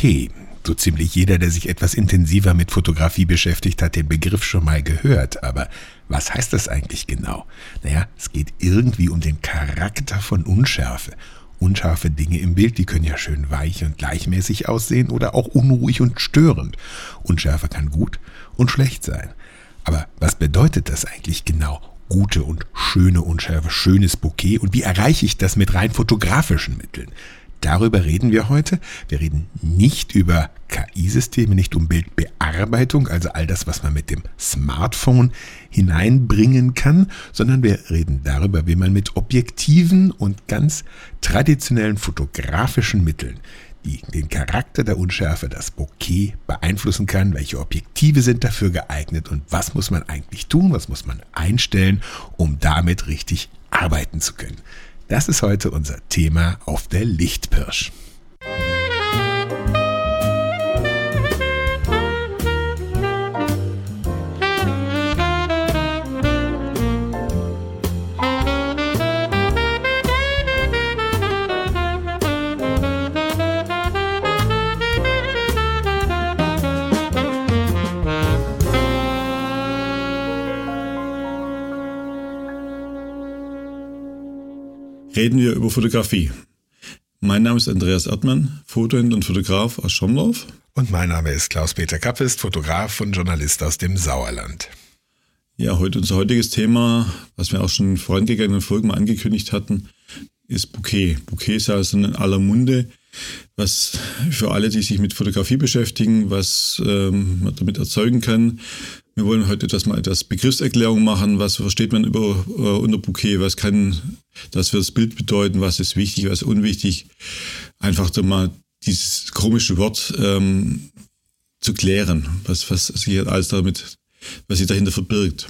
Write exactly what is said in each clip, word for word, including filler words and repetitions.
Bokeh. So ziemlich jeder, der sich etwas intensiver mit Fotografie beschäftigt, hat den Begriff schon mal gehört. Aber was heißt das eigentlich genau? Naja, es geht irgendwie um den Charakter von Unschärfe. Unscharfe Dinge im Bild, die können ja schön weich und gleichmäßig aussehen oder auch unruhig und störend. Unschärfe kann gut und schlecht sein. Aber was bedeutet das eigentlich genau? Gute und schöne Unschärfe, schönes Bokeh. Und wie erreiche ich das mit rein fotografischen Mitteln? Darüber reden wir heute. Wir reden nicht über K I-Systeme, nicht um Bildbearbeitung, also all das, was man mit dem Smartphone hineinbringen kann, sondern wir reden darüber, wie man mit objektiven und ganz traditionellen fotografischen Mitteln die den Charakter der Unschärfe, das Bokeh, beeinflussen kann, welche Objektive sind dafür geeignet und was muss man eigentlich tun, was muss man einstellen, um damit richtig arbeiten zu können. Das ist heute unser Thema auf der Lichtpirsch. Reden wir über Fotografie. Mein Name ist Andreas Erdmann, Fotohändler und Fotograf aus Schorndorf. Und mein Name ist Klaus-Peter Kappist, Fotograf und Journalist aus dem Sauerland. Ja, heute unser heutiges Thema, was wir auch schon in vorangegangenen Folgen mal angekündigt hatten, ist Bokeh. Bokeh ist ja also in aller Munde, was für alle, die sich mit Fotografie beschäftigen, was ähm, man damit erzeugen kann. Wir wollen heute das mal etwas Begriffserklärung machen. Was versteht man über, äh, unter Bokeh? Was kann das für das Bild bedeuten? Was ist wichtig, was ist unwichtig? Einfach so mal dieses komische Wort ähm, zu klären, was, was sich alles damit, was sich dahinter verbirgt.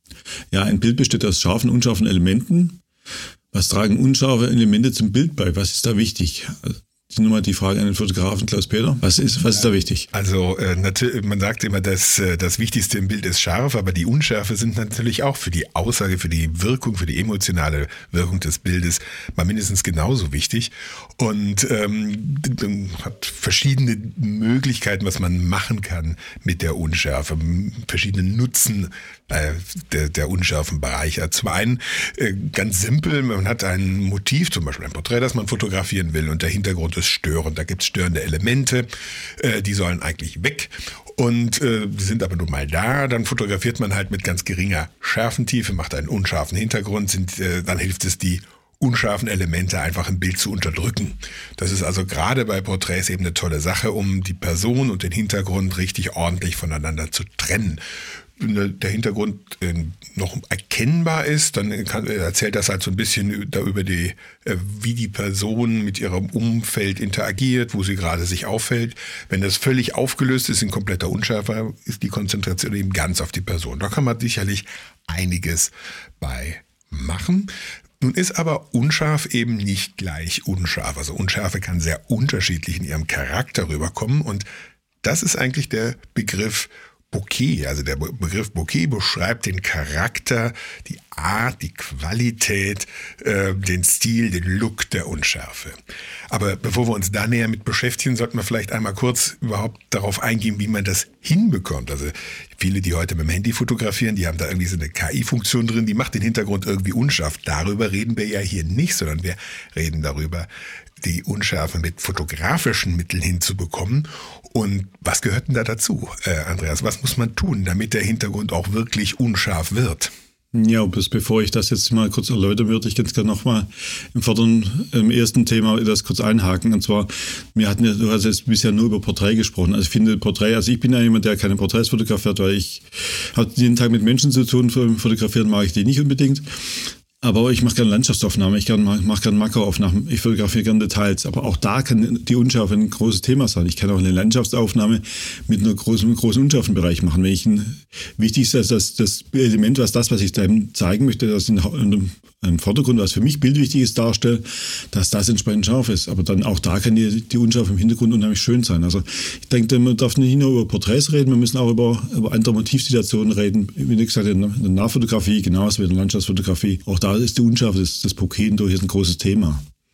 Ja, ein Bild besteht aus scharfen und unscharfen Elementen. Was tragen unscharfe Elemente zum Bild bei? Was ist da wichtig? Nur mal die Frage an den Fotografen Klaus-Peter. Was ist, was ist da wichtig? Also äh, natürlich, man sagt immer, dass äh, das Wichtigste im Bild ist scharf, aber die Unschärfe sind natürlich auch für die Aussage, für die Wirkung, für die emotionale Wirkung des Bildes mal mindestens genauso wichtig. Und ähm, hat verschiedene Möglichkeiten, was man machen kann mit der Unschärfe, verschiedene Nutzen äh, der, der unscharfen Bereiche. Zum einen äh, ganz simpel, man hat ein Motiv, zum Beispiel ein Porträt, das man fotografieren will und der Hintergrund ist störend. Da gibt es störende Elemente, äh, die sollen eigentlich weg und äh, die sind aber nun mal da. Dann fotografiert man halt mit ganz geringer Schärfentiefe, macht einen unscharfen Hintergrund, sind, äh, dann hilft es, die unscharfen Elemente einfach im Bild zu unterdrücken. Das ist also gerade bei Porträts eben eine tolle Sache, um die Person und den Hintergrund richtig ordentlich voneinander zu trennen. Wenn der Hintergrund äh, noch erkennbar ist, dann kann, erzählt das halt so ein bisschen da über die, äh, wie die Person mit ihrem Umfeld interagiert, wo sie gerade sich auffällt. Wenn das völlig aufgelöst ist, in kompletter Unschärfe, ist die Konzentration eben ganz auf die Person. Da kann man sicherlich einiges bei machen. Nun ist aber unscharf eben nicht gleich unscharf. Also Unschärfe kann sehr unterschiedlich in ihrem Charakter rüberkommen und das ist eigentlich der Begriff Bokeh, also der Begriff Bokeh beschreibt den Charakter, die Art, die Qualität, äh, den Stil, den Look der Unschärfe. Aber bevor wir uns da näher mit beschäftigen, sollten wir vielleicht einmal kurz überhaupt darauf eingehen, wie man das hinbekommt. Also viele, die heute mit dem Handy fotografieren, die haben da irgendwie so eine K I-Funktion drin, die macht den Hintergrund irgendwie unscharf. Darüber reden wir ja hier nicht, sondern wir reden darüber, die Unschärfe mit fotografischen Mitteln hinzubekommen. Und was gehört denn da dazu, äh, Andreas? Was muss man tun, damit der Hintergrund auch wirklich unscharf wird? Ja, bis bevor ich das jetzt mal kurz erläutern würde, ich ganz gerne nochmal im vorderen, im ersten Thema das kurz einhaken. Und zwar, wir hatten ja, du hast jetzt bisher nur über Porträt gesprochen. Also ich finde Porträt, also ich bin ja jemand, der keine Porträts fotografiert, weil ich habe jeden Tag mit Menschen zu tun, fotografieren mag ich die nicht unbedingt. Aber ich mache gerne Landschaftsaufnahmen, ich mache gerne Makroaufnahmen, ich fotografiere gerne Details. Aber auch da kann die Unschärfe ein großes Thema sein. Ich kann auch eine Landschaftsaufnahme mit einem großen, großen Unschärfenbereich machen. Wenn ich ein, wichtig ist, dass das Element, was das, was ich einem zeigen möchte, das in, in, im Vordergrund, was für mich bildwichtig ist, darstellt, dass das entsprechend scharf ist. Aber dann auch da kann die, die Unschärfe im Hintergrund unheimlich schön sein. Also ich denke, man darf nicht nur über Porträts reden, wir müssen auch über, über andere Motivsituationen reden. Wie gesagt, in der Nahfotografie, genauso wie in der Landschaftsfotografie. Auch da ist die Unschärfe, das, das Bokeh durch ist ein großes Thema.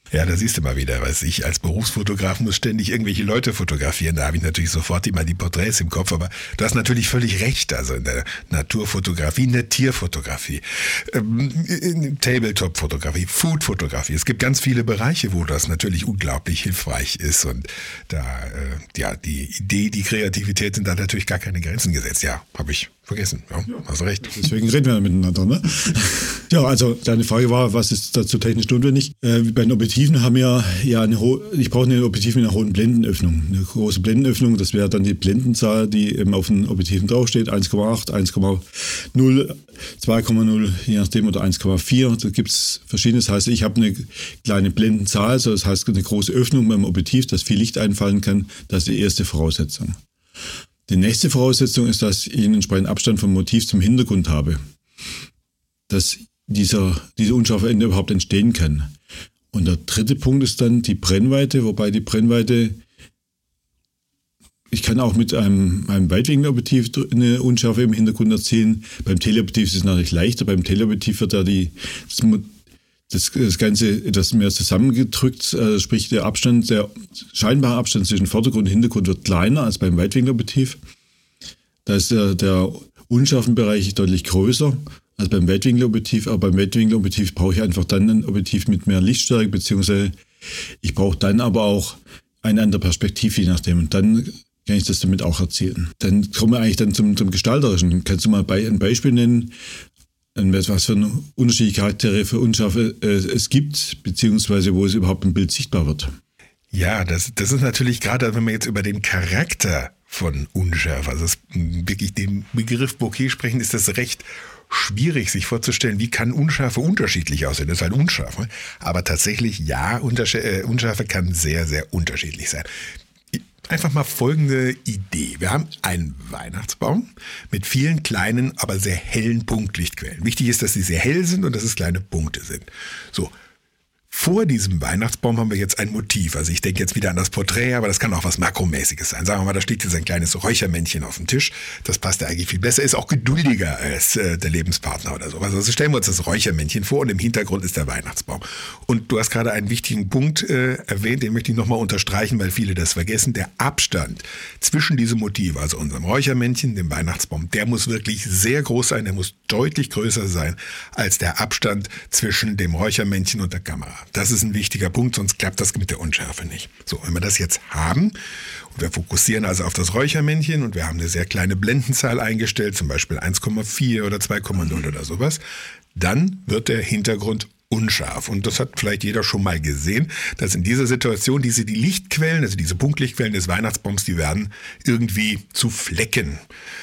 Ja, da siehst du mal wieder, was ich als Berufsfotograf muss ständig irgendwelche Leute fotografieren. Da habe ich natürlich sofort immer die Porträts im Kopf, aber du hast natürlich völlig recht. Also in der Naturfotografie, in der Tierfotografie, ähm, Tabletop-Fotografie, Food-Fotografie. Es gibt ganz viele Bereiche, wo das natürlich unglaublich hilfreich ist und da, äh, ja, die Idee, die Kreativität sind da natürlich gar keine Grenzen gesetzt. Ja, habe ich vergessen. Ja, ja, hast recht. Deswegen reden wir miteinander, ne? Ja, also deine Frage war, was ist dazu technisch notwendig? Äh, bei den Objektiven haben wir ja eine hohe, ich brauche ein Objektiv mit einer hohen Blendenöffnung. Eine große Blendenöffnung, das wäre dann die Blendenzahl, die eben auf den Objektiven draufsteht, eins Komma acht, eins Komma null, zwei Komma null, je nachdem, oder eins Komma vier. Da gibt es verschiedene. Das heißt, ich habe eine kleine Blendenzahl, also das heißt eine große Öffnung beim Objektiv, dass viel Licht einfallen kann. Das ist die erste Voraussetzung. Die nächste Voraussetzung ist, dass ich einen entsprechenden Abstand vom Motiv zum Hintergrund habe. Dass dieser, diese unscharfe Ende überhaupt entstehen kann. Und der dritte Punkt ist dann die Brennweite, wobei die Brennweite, ich kann auch mit einem, einem Weitwinkelobjektiv eine Unschärfe im Hintergrund erzielen. Beim Teleobjektiv ist es natürlich leichter. Beim Teleobjektiv wird da die, das, das Ganze etwas mehr zusammengedrückt, also sprich der Abstand, der scheinbare Abstand zwischen Vordergrund und Hintergrund wird kleiner als beim Weitwinkelobjektiv. Da ist der, der Unschärfenbereich deutlich größer als beim Weitwinkelobjektiv, aber beim Weitwinkelobjektiv brauche ich einfach dann ein Objektiv mit mehr Lichtstärke, beziehungsweise ich brauche dann aber auch eine andere Perspektive, je nachdem. Und dann kann ich das damit auch erzielen. Dann kommen wir eigentlich dann zum, zum Gestalterischen. Kannst du mal ein Beispiel nennen, was für unterschiedliche Charaktere für Unschärfe äh, es gibt, beziehungsweise wo es überhaupt im Bild sichtbar wird? Ja, das, das ist natürlich gerade, wenn wir jetzt über den Charakter von Unschärfe, also das, wirklich den Begriff Bokeh sprechen, ist das recht schwierig, sich vorzustellen, wie kann Unschärfe unterschiedlich aussehen. Das ist halt unscharf. Ne? Aber tatsächlich, ja, Unschärfe kann sehr, sehr unterschiedlich sein. Einfach mal folgende Idee. Wir haben einen Weihnachtsbaum mit vielen kleinen, aber sehr hellen Punktlichtquellen. Wichtig ist, dass sie sehr hell sind und dass es kleine Punkte sind. So. Vor diesem Weihnachtsbaum haben wir jetzt ein Motiv. Also ich denke jetzt wieder an das Porträt, aber das kann auch was Makromäßiges sein. Sagen wir mal, da steht jetzt ein kleines Räuchermännchen auf dem Tisch. Das passt ja eigentlich viel besser, ist auch geduldiger als äh, der Lebenspartner oder so. Also stellen wir uns das Räuchermännchen vor und im Hintergrund ist der Weihnachtsbaum. Und du hast gerade einen wichtigen Punkt äh, erwähnt, den möchte ich nochmal unterstreichen, weil viele das vergessen. Der Abstand zwischen diesem Motiv, also unserem Räuchermännchen, dem Weihnachtsbaum, der muss wirklich sehr groß sein, der muss deutlich größer sein als der Abstand zwischen dem Räuchermännchen und der Kamera. Das ist ein wichtiger Punkt, sonst klappt das mit der Unschärfe nicht. So, wenn wir das jetzt haben, und wir fokussieren also auf das Räuchermännchen und wir haben eine sehr kleine Blendenzahl eingestellt, zum Beispiel eins Komma vier oder zwei Komma null oder sowas, dann wird der Hintergrund unscharf. Und das hat vielleicht jeder schon mal gesehen, dass in dieser Situation diese die Lichtquellen, also diese Punktlichtquellen des Weihnachtsbaums, die werden irgendwie zu Flecken.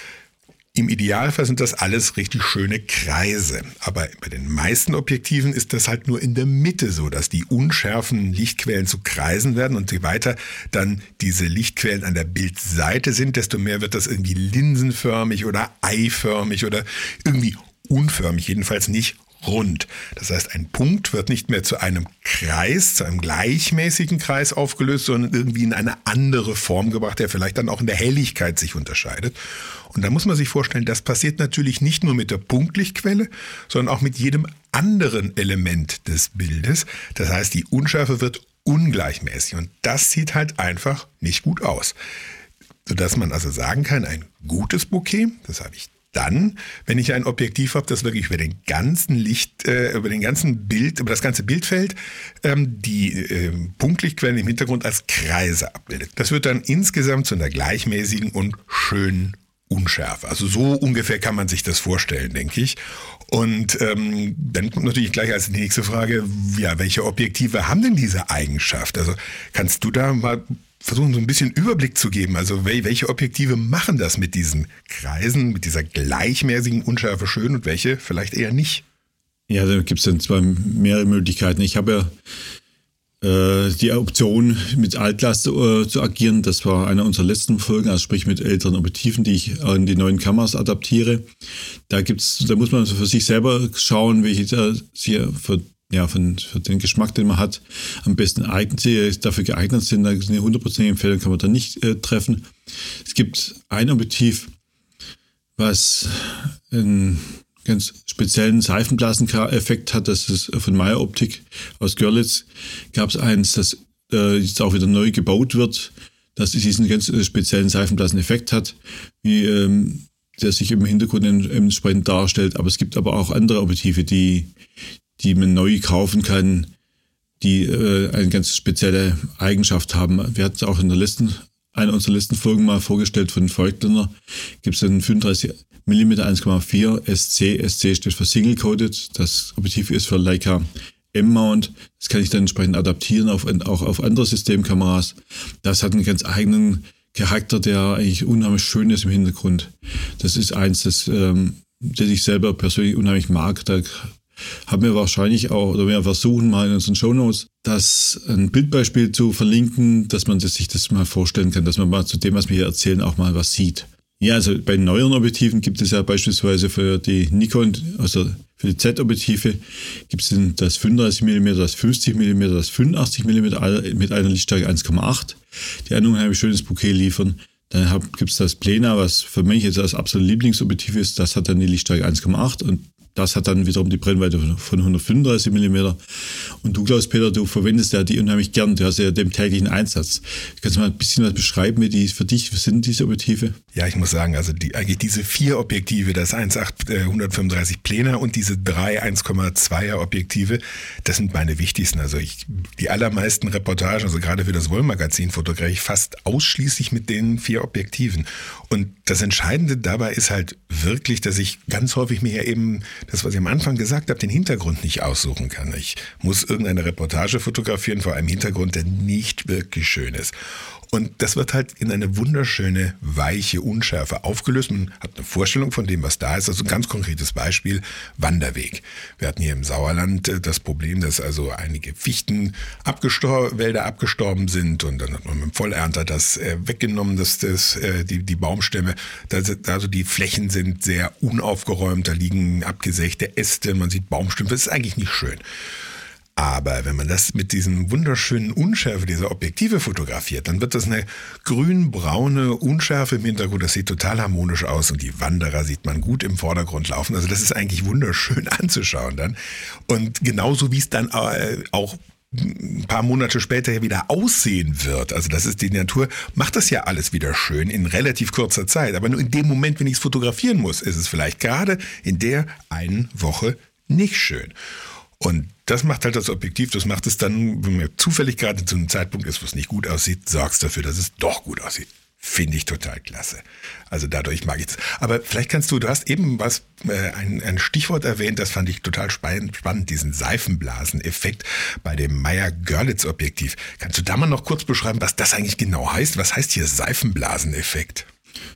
Im Idealfall sind das alles richtig schöne Kreise. Aber bei den meisten Objektiven ist das halt nur in der Mitte so, dass die unschärfen Lichtquellen zu Kreisen werden und je weiter dann diese Lichtquellen an der Bildseite sind, desto mehr wird das irgendwie linsenförmig oder eiförmig oder irgendwie unförmig, jedenfalls nicht rund. Das heißt, ein Punkt wird nicht mehr zu einem Kreis, zu einem gleichmäßigen Kreis aufgelöst, sondern irgendwie in eine andere Form gebracht, der vielleicht dann auch in der Helligkeit sich unterscheidet. Und da muss man sich vorstellen, das passiert natürlich nicht nur mit der Punktlichtquelle, sondern auch mit jedem anderen Element des Bildes. Das heißt, die Unschärfe wird ungleichmäßig und das sieht halt einfach nicht gut aus. Sodass man also sagen kann, ein gutes Bokeh, das habe ich dann, wenn ich ein Objektiv habe, das wirklich über den ganzen Licht, äh, über den ganzen Bild, über das ganze Bildfeld ähm, die äh, Punktlichtquellen im Hintergrund als Kreise abbildet. Das wird dann insgesamt zu einer gleichmäßigen und schönen Unschärfe. Also so ungefähr kann man sich das vorstellen, denke ich. Und ähm, dann kommt natürlich gleich als nächste Frage, ja, welche Objektive haben denn diese Eigenschaft? Also kannst du da mal versuchen, so ein bisschen Überblick zu geben. Also welche Objektive machen das mit diesen Kreisen, mit dieser gleichmäßigen Unschärfe schön und welche vielleicht eher nicht? Ja, da gibt es dann zwar mehrere Möglichkeiten. Ich habe ja äh, die Option, mit Altlast äh, zu agieren. Das war einer unserer letzten Folgen, also sprich mit älteren Objektiven, die ich an die neuen Kameras adaptiere. Da gibt's, da muss man also für sich selber schauen, welche da hier für ja, von, für den Geschmack, den man hat, am besten eignet, dafür geeignet sind. Da eine hundertprozentige Empfehlung kann man da nicht äh, treffen. Es gibt ein Objektiv, was ein ganz speziellen Seifenblaseneffekt hat. Das ist von Meyer Optik aus Görlitz. Gab es eins, das äh, jetzt auch wieder neu gebaut wird, dass es diesen ganz speziellen Seifenblaseneffekt hat, wie ähm, der sich im Hintergrund entsprechend darstellt. Aber es gibt aber auch andere Objektive, die, die man neu kaufen kann, die äh, eine ganz spezielle Eigenschaft haben. Wir hatten es auch in der letzten, einer unserer letzten Folgen mal vorgestellt von Voigtländer. Gibt es einen fünfunddreißig Millimeter eins Komma vier S C. S C steht für Single Coated. Das Objektiv ist für Leica M-Mount. Das kann ich dann entsprechend adaptieren, auf, auch auf andere Systemkameras. Das hat einen ganz eigenen Charakter, der eigentlich unheimlich schön ist im Hintergrund. Das ist eins, das, ähm, das ich selber persönlich unheimlich mag. Da haben wir wahrscheinlich auch, oder wir versuchen mal in unseren Shownotes, das ein Bildbeispiel zu verlinken, dass man das, sich das mal vorstellen kann, dass man mal zu dem, was wir hier erzählen, auch mal was sieht. Ja, also bei neueren Objektiven gibt es ja beispielsweise für die Nikon, also für die Z-Objektive, gibt es das fünfunddreißig Millimeter, das fünfzig Millimeter, das fünfundachtzig Millimeter mit einer Lichtstärke eins Komma acht, die ein unheimlich schönes Bouquet liefern. Dann gibt es das Plena, was für mich jetzt das absolute Lieblingsobjektiv ist, das hat dann die Lichtstärke eins Komma acht und das hat dann wiederum die Brennweite von hundertfünfunddreißig Millimeter. Und du, Klaus-Peter, du verwendest ja die unheimlich gern. Du hast ja den täglichen Einsatz. Kannst du mal ein bisschen was beschreiben, wie die für dich sind, diese Objektive? Ja, ich muss sagen, also die, eigentlich diese vier Objektive, das eins Komma acht äh, hundertfünfunddreißig Plena und diese drei eins Komma zweier Objektive, das sind meine wichtigsten. Also ich, die allermeisten Reportagen, also gerade für das Wollmagazin, fotografiere ich fast ausschließlich mit den vier Objektiven. Und das Entscheidende dabei ist halt wirklich, dass ich ganz häufig mir ja eben das, was ich am Anfang gesagt habe, den Hintergrund nicht aussuchen kann. Ich muss irgendeine Reportage fotografieren vor einem Hintergrund, der nicht wirklich schön ist. Und das wird halt in eine wunderschöne, weiche Unschärfe aufgelöst. Man hat eine Vorstellung von dem, was da ist. Also ein ganz konkretes Beispiel, Wanderweg. Wir hatten hier im Sauerland das Problem, dass also einige Fichtenwälder abgestorben sind und dann hat man mit dem Vollernter das äh, weggenommen, dass das, äh, die, die Baumstämme, das, also die Flächen sind sehr unaufgeräumt, da liegen abgesägte Äste, man sieht Baumstümpfe, das ist eigentlich nicht schön. Aber wenn man das mit diesen wunderschönen Unschärfe dieser Objektive fotografiert, dann wird das eine grün-braune Unschärfe im Hintergrund. Das sieht total harmonisch aus und die Wanderer sieht man gut im Vordergrund laufen. Also das ist eigentlich wunderschön anzuschauen dann. Und genauso wie es dann auch ein paar Monate später wieder aussehen wird. Also das ist die Natur, macht das ja alles wieder schön in relativ kurzer Zeit. Aber nur in dem Moment, wenn ich es fotografieren muss, ist es vielleicht gerade in der einen Woche nicht schön. Und das macht halt das Objektiv, das macht es dann, wenn man zufällig gerade zu einem Zeitpunkt ist, wo es nicht gut aussieht, sorgst dafür, dass es doch gut aussieht. Finde ich total klasse. Also dadurch mag ich es. Aber vielleicht kannst du, du hast eben was, äh, ein, ein Stichwort erwähnt, das fand ich total spannend, spannend, diesen Seifenblaseneffekt bei dem Meyer-Görlitz-Objektiv. Kannst du da mal noch kurz beschreiben, was das eigentlich genau heißt? Was heißt hier Seifenblaseneffekt?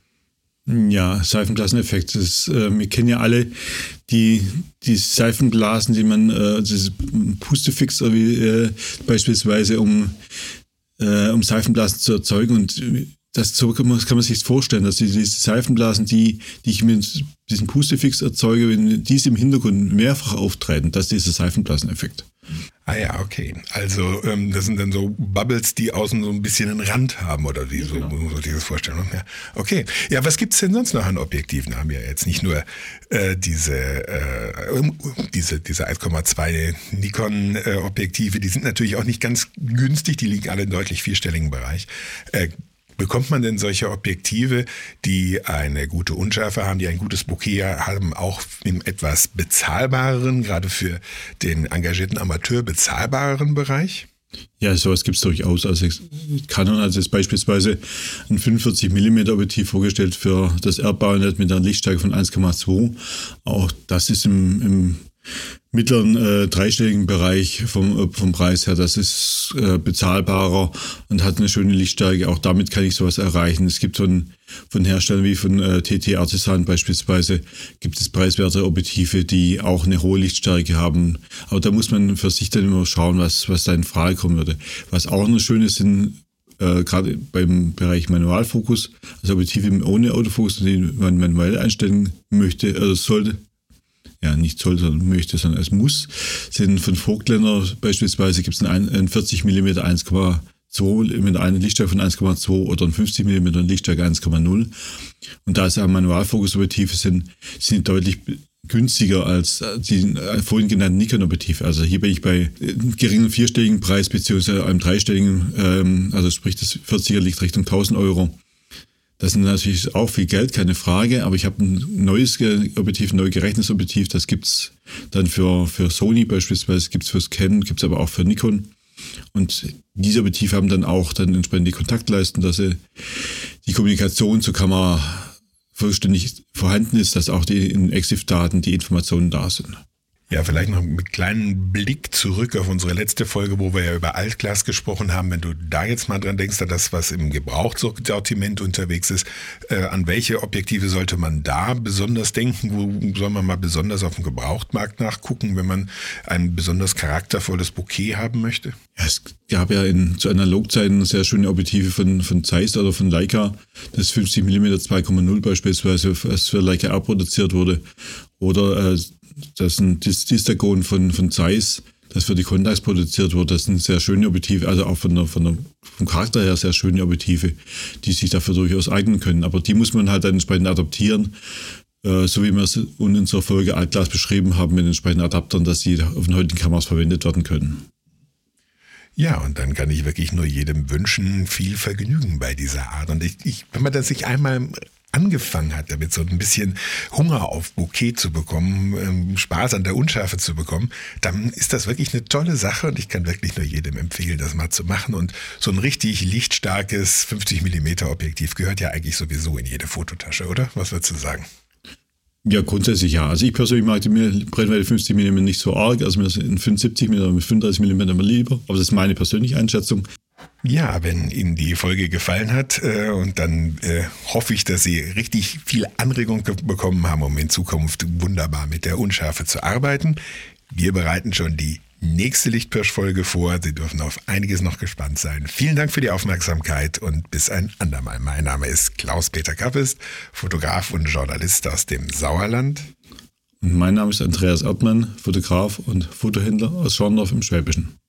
Ja, Seifenblaseneffekt. Das ist, äh, wir kennen ja alle die, die Seifenblasen, die man, äh, diese Pustefixer wie äh, beispielsweise, um, äh, um Seifenblasen zu erzeugen. Und das so kann man, kann man sich vorstellen, dass diese Seifenblasen, die, die ich mit diesem Pustefix erzeuge, wenn diese im Hintergrund mehrfach auftreten, das ist dieser Seifenblaseneffekt. Ah ja, okay. Also ähm, das sind dann so Bubbles, die außen so ein bisschen einen Rand haben oder wie, so, genau. So dieses Vorstellung. Ja. Okay. Ja, was gibt's denn sonst noch an Objektiven? Haben wir jetzt nicht nur äh, diese, äh, diese, diese eins Komma zwei Nikon äh, Objektive, die sind natürlich auch nicht ganz günstig, die liegen alle im deutlich vierstelligen Bereich. Äh, Bekommt man denn solche Objektive, die eine gute Unschärfe haben, die ein gutes Bokeh haben, auch im etwas bezahlbareren, gerade für den engagierten Amateur bezahlbareren Bereich? Ja, sowas gibt es durchaus. Also Canon hat jetzt beispielsweise ein fünfundvierzig Millimeter Objektiv vorgestellt für das R Bayonet mit einer Lichtstärke von eins Komma zwei. Auch das ist im, im mittleren äh, dreistelligen Bereich vom, vom Preis her. Das ist äh, bezahlbarer und hat eine schöne Lichtstärke. Auch damit kann ich sowas erreichen. Es gibt von, von Herstellern wie von äh, T T Artisan beispielsweise, gibt es preiswerte Objektive, die auch eine hohe Lichtstärke haben. Aber da muss man für sich dann immer schauen, was, was da in Frage kommen würde. Was auch noch schön ist, sind äh, gerade beim Bereich Manualfokus, also Objektive ohne Autofokus, die man manuell einstellen möchte, also sollte, ja, nicht soll, sondern möchte, sondern es muss, sind von Voigtländer beispielsweise gibt es einen vierzig Millimeter eins Komma zwei mit einer Lichtstärke von eins Komma zwei oder ein fünfzig Millimeter Lichtstärke eins Komma null. Und da es ja Manualfokusobjektive sind, sind die deutlich günstiger als die vorhin genannten Nikon-Objektive. Also hier bin ich bei einem geringen vierstelligen Preis beziehungsweise einem dreistelligen, ähm, also sprich das vierziger liegt Richtung tausend Euro. Das ist natürlich auch viel Geld, keine Frage, aber ich habe ein neues Objektiv, ein neu gerechnetes Objektiv, das gibt's dann für, für Sony beispielsweise, gibt's fürs Canon, gibt's aber auch für Nikon. Und diese Objektive haben dann auch dann entsprechend die Kontaktleisten, dass sie die Kommunikation zur Kamera vollständig vorhanden ist, dass auch die in EXIF-Daten die Informationen da sind. Ja, vielleicht noch einen kleinen Blick zurück auf unsere letzte Folge, wo wir ja über Altglas gesprochen haben. Wenn du da jetzt mal dran denkst, an das, was im Gebrauchtsortiment unterwegs ist, äh, an welche Objektive sollte man da besonders denken? Wo soll man mal besonders auf dem Gebrauchtmarkt nachgucken, wenn man ein besonders charaktervolles Bokeh haben möchte? Ja, es gab ja in, zu Analogzeiten sehr schöne Objektive von, von Zeiss oder von Leica. Das fünfzig Millimeter zwei Komma null beispielsweise, was für Leica R produziert wurde. Oder äh, das ist ein Distagon von, von Zeiss, das für die Contax produziert wurde. Das sind sehr schöne Objektive, also auch von der, von der, vom Charakter her sehr schöne Objektive, die sich dafür durchaus eignen können. Aber die muss man halt dann entsprechend adaptieren, äh, so wie wir es in unserer Folge Altglas beschrieben haben, mit entsprechenden Adaptern, dass die auf den heutigen Kameras verwendet werden können. Ja, und dann kann ich wirklich nur jedem wünschen, viel Vergnügen bei dieser Art. Und ich, ich wenn man das sich einmal angefangen hat, damit so ein bisschen Hunger auf Bokeh zu bekommen, ähm, Spaß an der Unschärfe zu bekommen, dann ist das wirklich eine tolle Sache und ich kann wirklich nur jedem empfehlen, das mal zu machen. Und so ein richtig lichtstarkes fünfzig Millimeter Objektiv gehört ja eigentlich sowieso in jede Fototasche, oder? Was würdest du sagen? Ja, grundsätzlich ja. Also ich persönlich mag die Brennweite fünfzig Millimeter nicht so arg, also mir sind fünfundsiebzig Millimeter mit fünfunddreißig Millimeter mal lieber, aber das ist meine persönliche Einschätzung. Ja, wenn Ihnen die Folge gefallen hat äh, und dann äh, hoffe ich, dass Sie richtig viel Anregung ge- bekommen haben, um in Zukunft wunderbar mit der Unschärfe zu arbeiten. Wir bereiten schon die nächste Lichtpirsch-Folge vor. Sie dürfen auf einiges noch gespannt sein. Vielen Dank für die Aufmerksamkeit und bis ein andermal. Mein Name ist Klaus-Peter Kappes, Fotograf und Journalist aus dem Sauerland. Und mein Name ist Andreas Erdmann, Fotograf und Fotohändler aus Schorndorf im Schwäbischen.